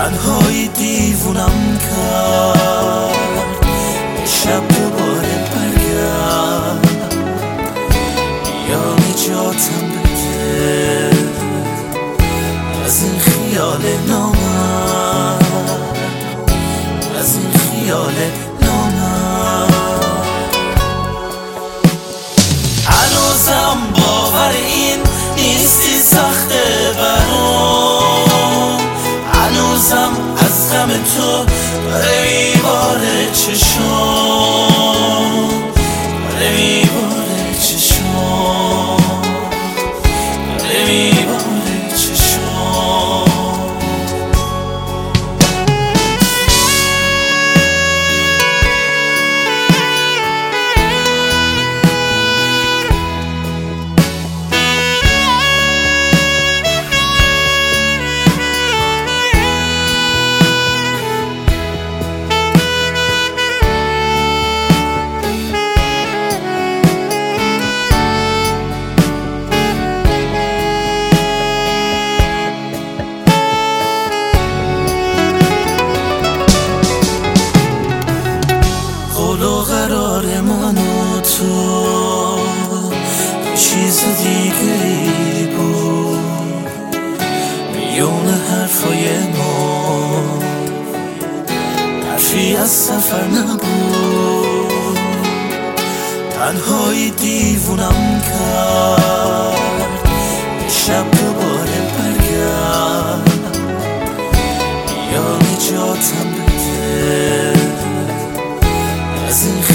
تنهایی دیوونم کرد. شب دوباره برگرد، یا نجاتم بده از این خیال نامرد، از این خیال نامرد. هنوزم باور این نیستی سخته برام، هنوزم از غم تو داره میباره چشام، داره میباره چشام، داره میباره چشام. قرار من و تو چیز دیگه ای بود، میون حرفای ما حرفی از سفر نبود. تنهایی دیوونم کرد، شب دوباره برگرد، یا نجاتم بده از این